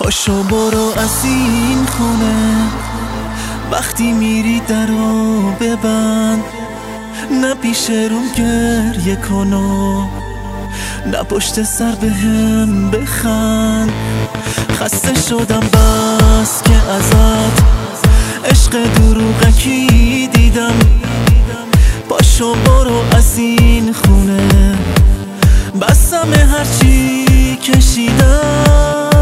پاشو برو از این خونه، وقتی میری درو ببند. نه پیش روم گریه کنو، نه پشت سر بهم بخند. خسته شدم بس که ازت عشق دروغکی دیدم. پاشو برو از این خونه، بسم هرچی کشیدم.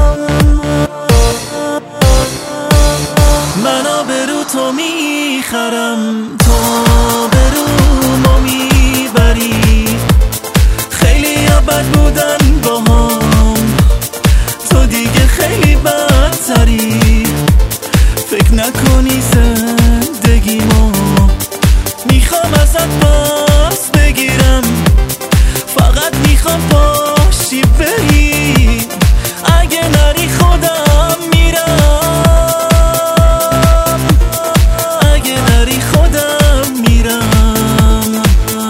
من آبرو تو میخرم، تو آبرومو میبری. خیلی بد بودن باهام، تو دیگه خیلی بدتری. فکر نکنی زندگیمو میخوام ازت پاس بگیرم. فقط میخوام پاشی بری، اگه نری خودم میرم. اگه نری خودم میرم.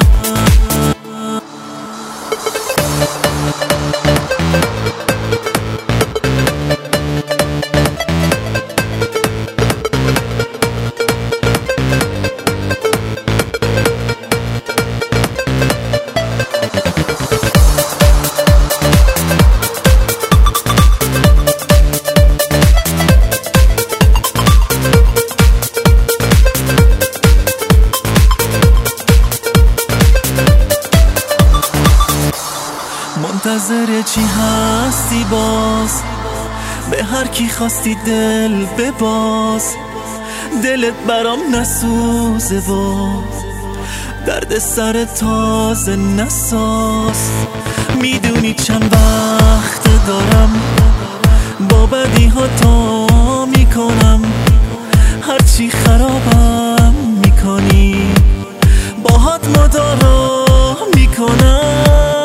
منتظر چی هستی باز؟ به هر کی خواستی دل بباز. دلت برام نسوزه باز، درد سر تازه نساز. میدونی چند وقت دارم با بدی ها تا میکنم. هرچی خرابم میکنی باهات مدارا میکنم.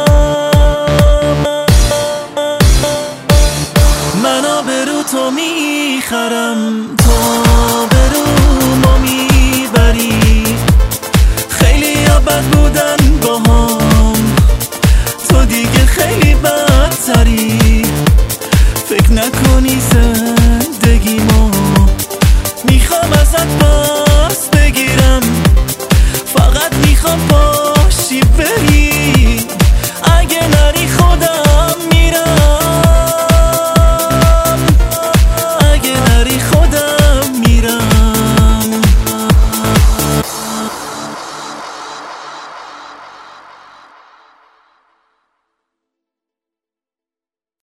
من آبرو تو میخرم، تو آبرومو میبری. خیلی بد بودن باهام، تو دیگه خیلی بدتری. فکر نکنی زندگیمو میخوام ازت پاس بگیرم. فقط میخوام پاشی بری، اگه نری خودم